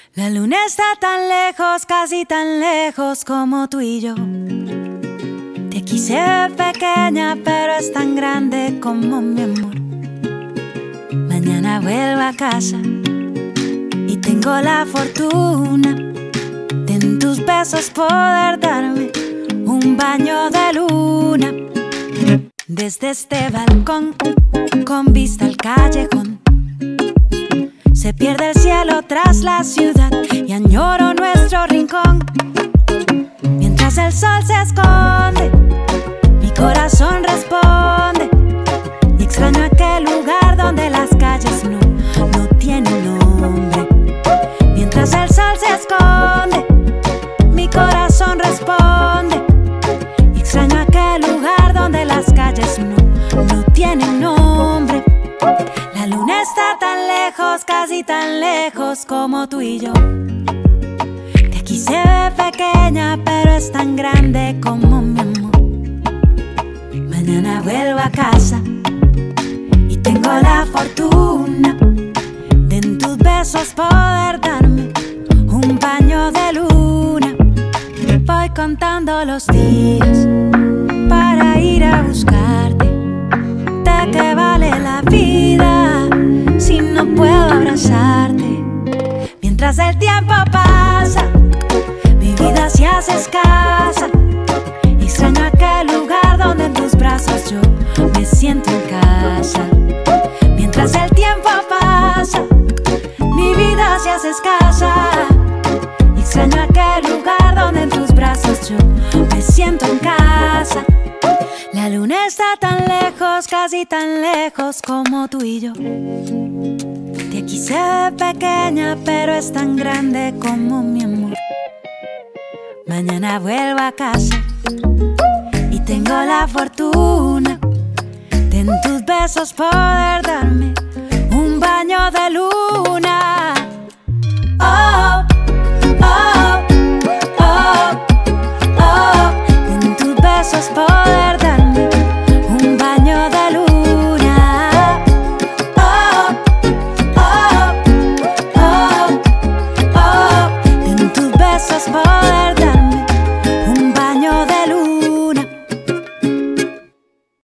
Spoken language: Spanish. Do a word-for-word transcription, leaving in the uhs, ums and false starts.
La luna está tan lejos, casi tan lejos como tú y yo. Te quise ver pequeña, pero es tan grande como mi amor. Mañana vuelvo a casa y tengo la fortuna de en tus besos poder darme un baño de luna. Desde este balcón, con vista al callejón, se pierde el cielo tras la ciudad y añoro nuestro rincón. Mientras el sol se esconde, mi corazón responde y extraño aquel lugar donde las calles no, no tienen nombre. Mientras el sol se esconde, mi corazón responde y extraño aquel lugar donde las calles no, no tienen nombre. La luna está tan lejos, casi tan lejos como tú y yo. Te quise ver pequeña, pero es tan grande como mi amor. Mañana vuelvo a casa y tengo la fortuna de en tus besos poder darme un baño de luna. Voy contando los días para ir a buscarte. ¿De qué vale la vida si no puedo abrazarte? Mientras el tiempo pasa, mi vida se hace escasa. Extraño aquel lugar donde en tus brazos yo me siento en casa. Mientras el tiempo pasa, mi vida se hace escasa. Extraño aquel lugar donde en tus brazos yo me siento en casa. La luna está tan lejos, casi tan lejos como tú y yo. Te quise ver pequeña, pero es tan grande como mi amor. Mañana vuelvo a casa y tengo la fortuna de en tus besos poder darme un baño de luz.